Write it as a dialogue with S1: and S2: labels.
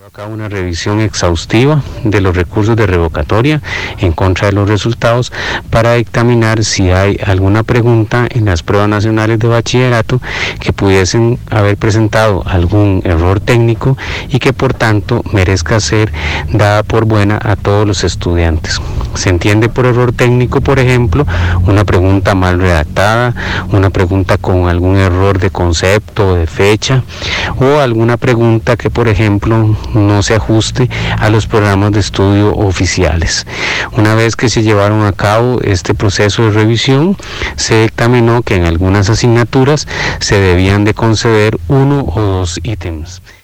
S1: Acá una revisión exhaustiva de los recursos de revocatoria en contra de los resultados para dictaminar si hay alguna pregunta en las pruebas nacionales de bachillerato que pudiesen haber presentado algún error técnico y que por tanto merezca ser dada por buena a todos los estudiantes. Se entiende por error técnico, por ejemplo, una pregunta mal redactada, una pregunta con algún error de concepto o de fecha, o alguna pregunta que, por ejemplo, no se ajuste a los programas de estudio oficiales. Una vez que se llevaron a cabo este proceso de revisión, se dictaminó que en algunas asignaturas se debían de conceder 1 o 2 ítems.